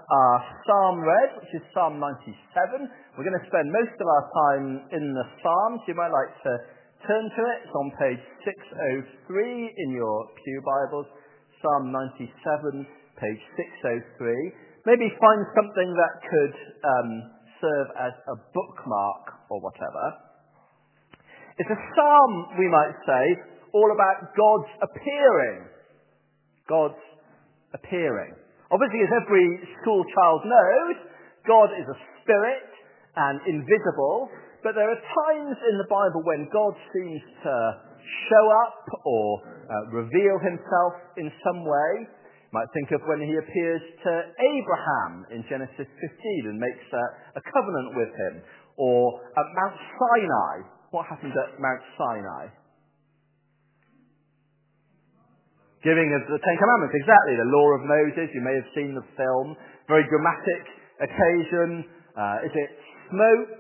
our psalm read, which is Psalm 97. We're going to spend most of our time in the Psalms. You might like to turn to it. It's on page 603 in your pew Bibles. Psalm 97, page 603. Maybe find something that could serve as a bookmark or whatever. It's a psalm, we might say, all about God's appearing. God's appearing. Obviously, as every school child knows, God is a spirit and invisible, but there are times in the Bible when God seems to show up or reveal himself in some way. You might think of when he appears to Abraham in Genesis 15 and makes a covenant with him, or at Mount Sinai. What happened at Mount Sinai? Giving of the Ten Commandments, exactly, the law of Moses. You may have seen the film. Very dramatic occasion. Is it smoke,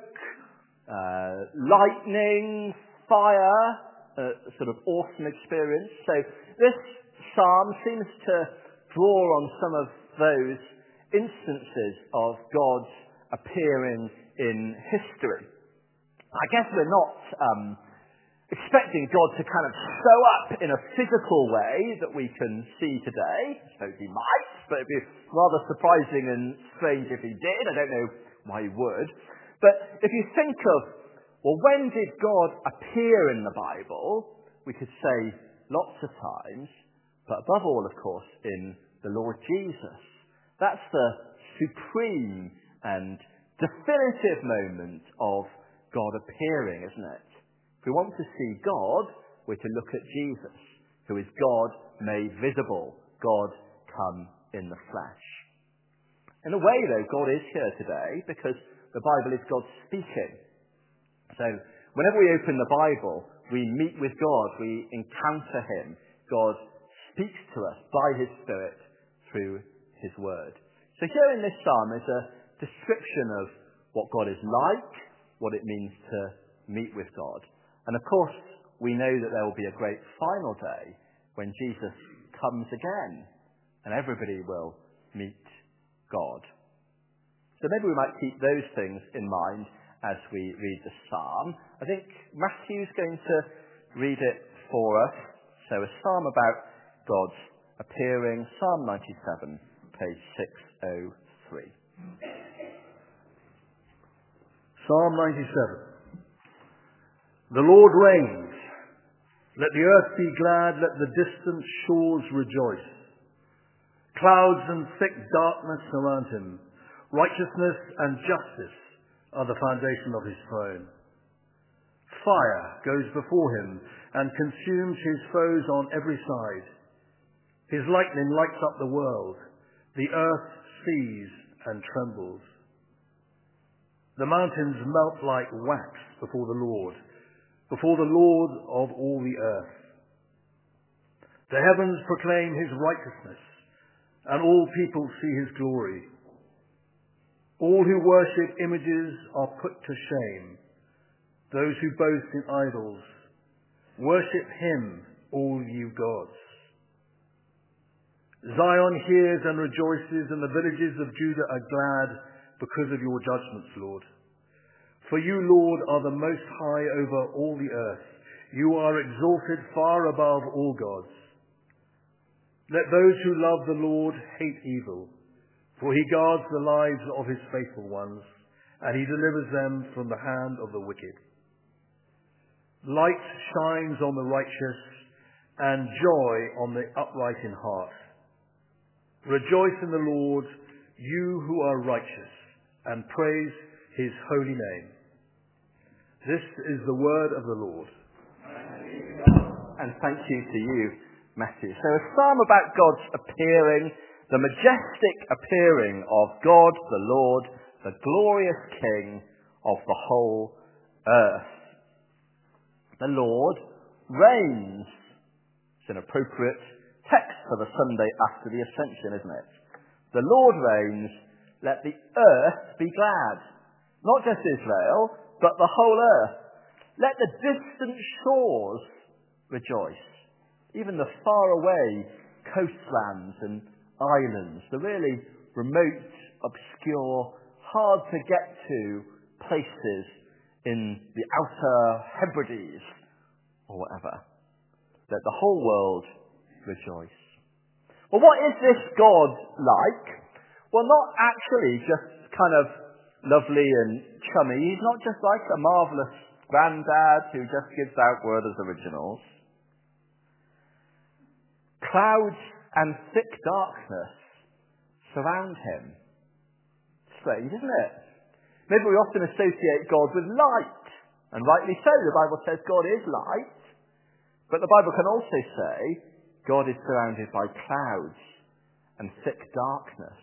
lightning, fire? Sort of awesome experience. So this psalm seems to draw on some of those instances of God's appearing in history. I guess we're not expecting God to kind of show up in a physical way that we can see today. I suppose he might, but it'd be rather surprising and strange if he did. I don't know why he would. But if you think of, well, when did God appear in the Bible? We could say lots of times, but above all, of course, in the Lord Jesus. That's the supreme and definitive moment of God appearing, isn't it? If we want to see God, we're to look at Jesus, who is God made visible, God come in the flesh. In a way, though, God is here today because the Bible is God speaking. So whenever we open the Bible, we meet with God, we encounter him. God speaks to us by his Spirit through his word. So here in this psalm is a description of what God is like, what it means to meet with God. And of course, we know that there will be a great final day when Jesus comes again and everybody will meet God. So maybe we might keep those things in mind as we read the psalm. I think Matthew's going to read it for us. So a psalm about God's appearing, Psalm 97, page 603. Psalm 97. The Lord reigns. Let the earth be glad, let the distant shores rejoice. Clouds and thick darkness surround him. Righteousness and justice are the foundation of his throne. Fire goes before him and consumes his foes on every side. His lightning lights up the world. The earth sees and trembles. The mountains melt like wax before the Lord of all the earth. The heavens proclaim his righteousness, and all people see his glory. All who worship images are put to shame. Those who boast in idols, worship him, all you gods. Zion hears and rejoices, and the villages of Judah are glad because of your judgments, Lord. For you, Lord, are the most high over all the earth. You are exalted far above all gods. Let those who love the Lord hate evil, for he guards the lives of his faithful ones, and he delivers them from the hand of the wicked. Light shines on the righteous, and joy on the upright in heart. Rejoice in the Lord, you who are righteous, and praise his holy name. This is the word of the Lord. And thank you to you, Matthew. So a psalm about God's appearing, the majestic appearing of God the Lord, the glorious King of the whole earth. The Lord reigns. It's an appropriate text for the Sunday after the Ascension, isn't it? The Lord reigns, let the earth be glad. Not just Israel, but the whole earth. Let the distant shores rejoice. Even the faraway coastlands and islands, the really remote obscure, hard to get to places in the outer Hebrides or whatever. Let the whole world rejoice. Well, what is this God like? Well, not actually just kind of lovely and chummy. He's not just like a marvellous granddad who just gives out Werther's Originals. Clouds and thick darkness surround him. Strange, isn't it? Maybe we often associate God with light, and rightly so. The Bible says God is light, but the Bible can also say God is surrounded by clouds and thick darkness.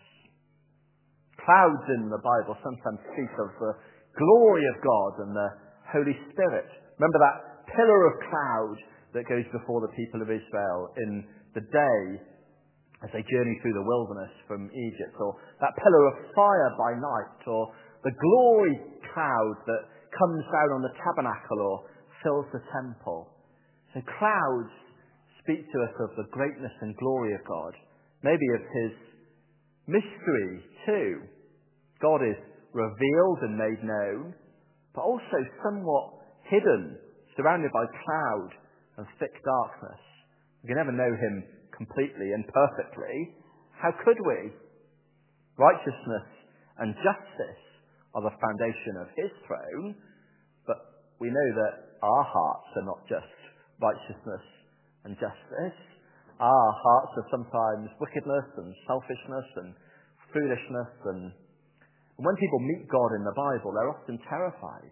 Clouds in the Bible sometimes speak of the glory of God and the Holy Spirit. Remember that pillar of cloud that goes before the people of Israel in the day as they journey through the wilderness from Egypt, or that pillar of fire by night, or the glory cloud that comes down on the tabernacle or fills the temple. So clouds speak to us of the greatness and glory of God, maybe of his mystery too. God is revealed and made known, but also somewhat hidden, surrounded by cloud and thick darkness. We can never know him completely and perfectly. How could we? Righteousness and justice are the foundation of his throne, but we know that our hearts are not just righteousness and justice. Our hearts are sometimes wickedness and selfishness and foolishness, and when people meet God in the Bible, they're often terrified.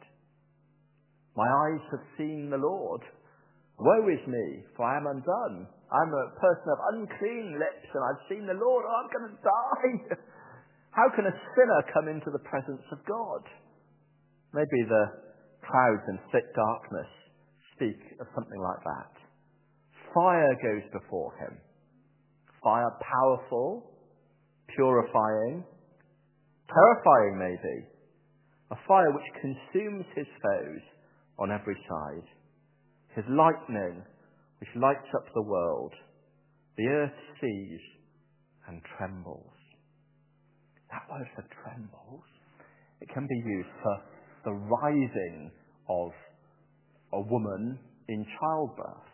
My eyes have seen the Lord. Woe is me, for I am undone. I'm a person of unclean lips, and I've seen the Lord. Oh, I'm going to die. How can a sinner come into the presence of God? Maybe the clouds and thick darkness speak of something like that. Fire goes before him. Fire powerful, purifying, terrifying maybe. A fire which consumes his foes on every side. His lightning which lights up the world. The earth sees and trembles. That word for trembles, it can be used for the rising of a woman in childbirth.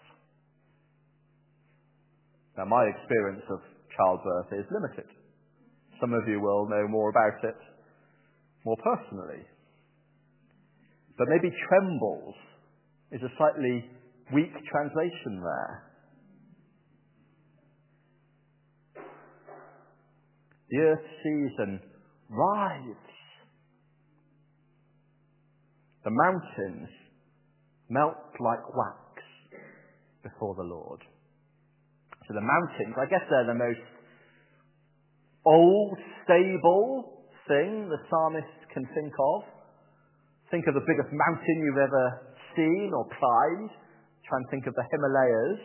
Now, my experience of childbirth is limited. Some of you will know more about it more personally. But maybe trembles is a slightly weak translation there. The earth sees and writhes. The mountains melt like wax before the Lord. So the mountains, I guess they're the most old, stable thing the psalmist can think of. Think of the biggest mountain you've ever seen or climbed. Try and think of the Himalayas.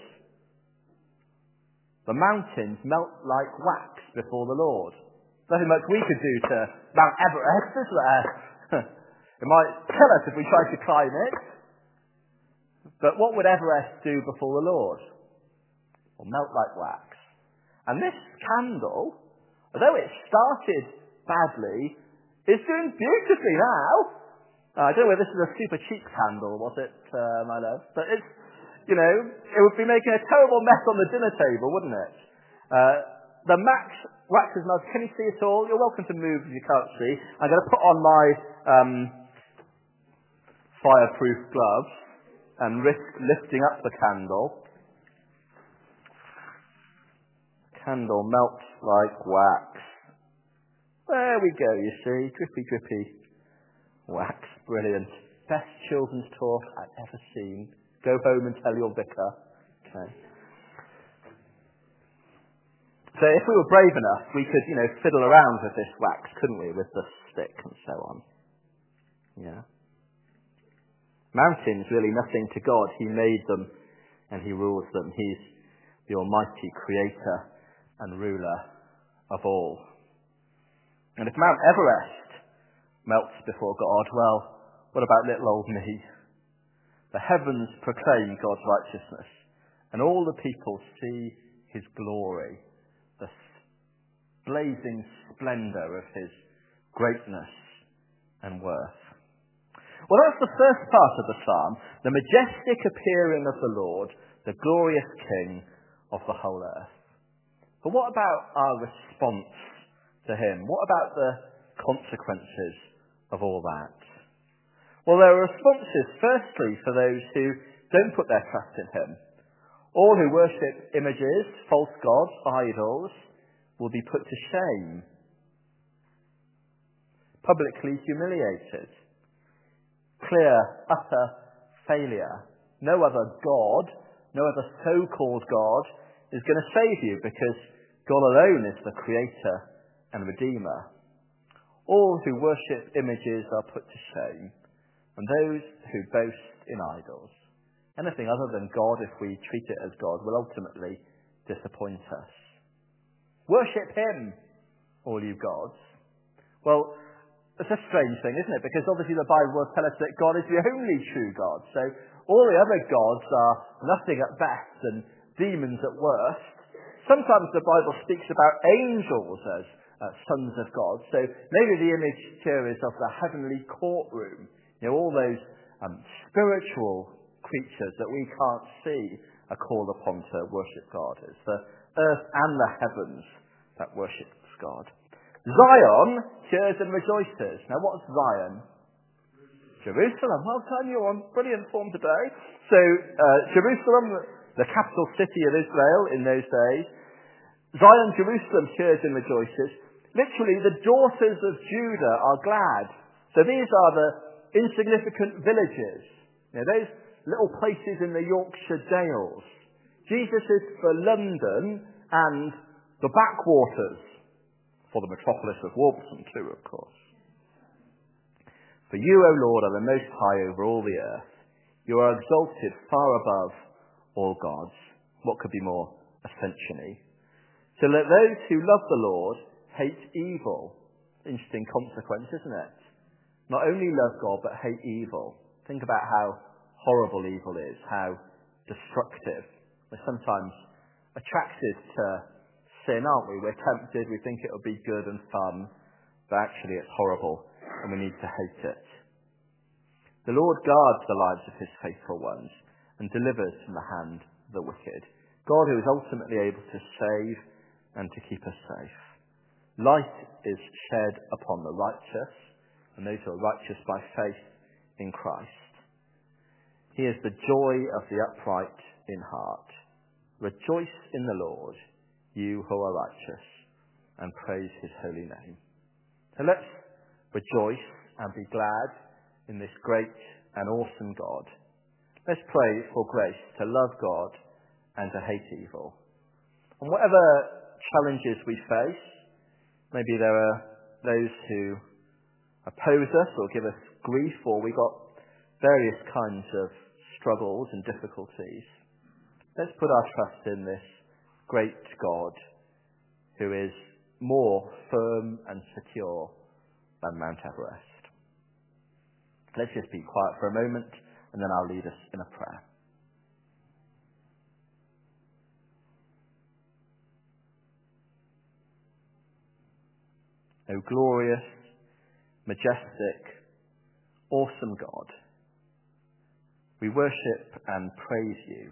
The mountains melt like wax before the Lord. Nothing much we could do to Mount Everest, is there? It might kill us if we tried to climb it. But what would Everest do before the Lord? Well, melt like wax. And this candle, although it started badly, is doing beautifully now. I don't know whether this is a super cheap candle, was it, my love? But it's, it would be making a terrible mess on the dinner table, wouldn't it? The wax is nice. Can you see it all? You're welcome to move if you can't see. I'm going to put on my fireproof gloves and risk lifting up the candle. Candle melts like wax. There we go, you see. Drippy, drippy wax. Brilliant. Best children's talk I've ever seen. Go home and tell your vicar. Okay. So if we were brave enough, we could, fiddle around with this wax, couldn't we? With the stick and so on. Yeah. Mountains, really nothing to God. He made them and he rules them. He's the almighty creator and ruler of all. And if Mount Everest melts before God, well, what about little old me? The heavens proclaim God's righteousness, and all the people see his glory. The blazing splendour of his greatness and worth. Well, that's the first part of the psalm, the majestic appearing of the Lord, the glorious King of the whole earth. But what about our response to him? What about the consequences of all that? Well, there are responses, firstly, for those who don't put their trust in him. All who worship images, false gods, idols, will be put to shame, publicly humiliated. Clear, utter failure. No other God, no other so-called God is going to save you because God alone is the creator and redeemer. All who worship images are put to shame, and those who boast in idols. Anything other than God, if we treat it as God, will ultimately disappoint us. Worship him, all you gods. Well, it's a strange thing, isn't it? Because obviously the Bible will tell us that God is the only true God. So all the other gods are nothing at best and demons at worst. Sometimes the Bible speaks about angels as sons of God. So maybe the image here is of the heavenly courtroom. You know, all those spiritual creatures that we can't see are called upon to worship God. It's the earth and the heavens that worships God. Zion cheers and rejoices. Now, what's Zion? Jerusalem. Well done, you're on brilliant form today. So, Jerusalem, the capital city of Israel in those days. Zion, Jerusalem cheers and rejoices. Literally, the daughters of Judah are glad. So these are the insignificant villages. You know, those little places in the Yorkshire Dales. Jesus is for London and the backwaters. For the metropolis of Warburton too, of course. For you, O Lord, are the most high over all the earth. You are exalted far above all gods. What could be more ascensiony? So let those who love the Lord hate evil. Interesting consequence, isn't it? Not only love God, but hate evil. Think about how horrible evil is, how destructive. We're sometimes attracted to sin, aren't we? We're tempted, we think it'll be good and fun, but actually it's horrible and we need to hate it. The Lord guards the lives of his faithful ones and delivers from the hand of the wicked. God who is ultimately able to save and to keep us safe. Light is shed upon the righteous and those who are righteous by faith in Christ. He is the joy of the upright in heart. Rejoice in the Lord, you who are righteous, and praise his holy name. So let's rejoice and be glad in this great and awesome God. Let's pray for grace to love God and to hate evil. And whatever challenges we face, maybe there are those who oppose us or give us grief, or we got various kinds of struggles and difficulties. Let's put our trust in this great God who is more firm and secure than Mount Everest. Let's just be quiet for a moment and then I'll lead us in a prayer. O glorious, majestic, awesome God, we worship and praise you.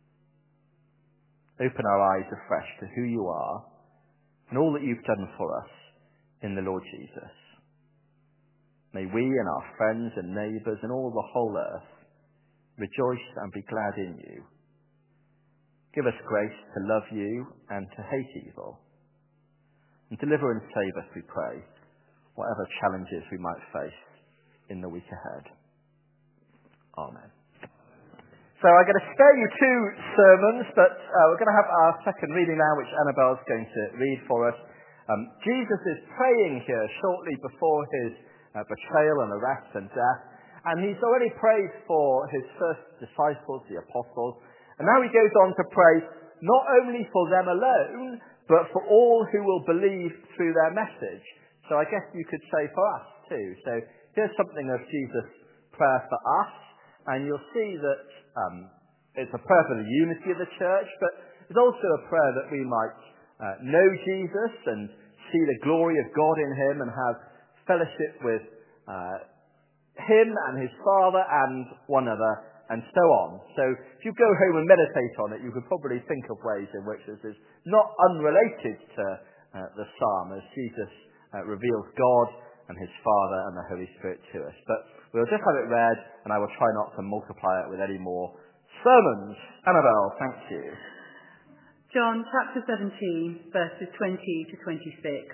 Open our eyes afresh to who you are and all that you've done for us in the Lord Jesus. May we and our friends and neighbours and all the whole earth rejoice and be glad in you. Give us grace to love you and to hate evil. And deliver and save us, we pray, whatever challenges we might face in the week ahead. Amen. So I'm going to spare you 2 sermons, but we're going to have our second reading now, which Annabelle's going to read for us. Jesus is praying here shortly before his betrayal and arrest and death, and he's already prayed for his first disciples, the apostles, and now he goes on to pray not only for them alone, but for all who will believe through their message. So I guess you could say for us too. So here's something of Jesus' prayer for us, and you'll see that it's a prayer for the unity of the church, but it's also a prayer that we might know Jesus and see the glory of God in him and have fellowship with him and his Father and one another, and so on. So if you go home and meditate on it, you could probably think of ways in which this is not unrelated to the psalm, as Jesus reveals God and his Father and the Holy Spirit to us. But we'll just have it read, and I will try not to multiply it with any more sermons. Annabelle, thank you. John chapter 17, verses 20 to 26.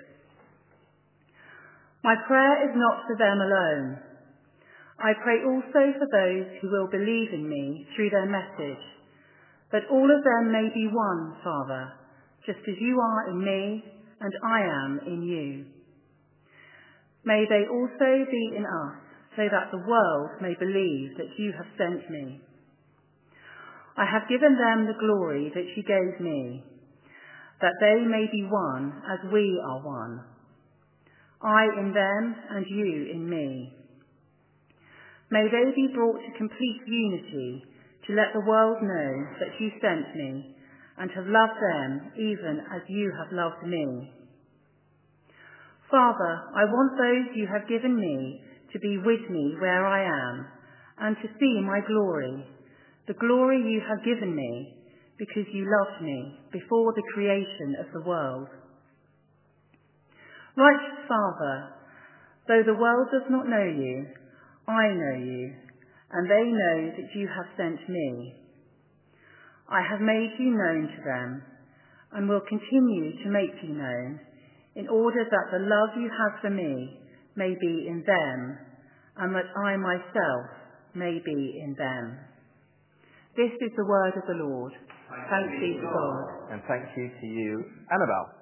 My prayer is not for them alone. I pray also for those who will believe in me through their message, that all of them may be one, Father, just as you are in me and I am in you. May they also be in us, so that the world may believe that you have sent me. I have given them the glory that you gave me, that they may be one as we are one. I in them and you in me. May they be brought to complete unity, to let the world know that you sent me and have loved them even as you have loved me. Father, I want those you have given me to be with me where I am and to see my glory, the glory you have given me because you loved me before the creation of the world. Righteous Father, though the world does not know you, I know you, and they know that you have sent me. I have made you known to them, and will continue to make you known, in order that the love you have for me may be in them, and that I myself may be in them. This is the word of the Lord. Thanks be to God. And thank you to you, Annabelle.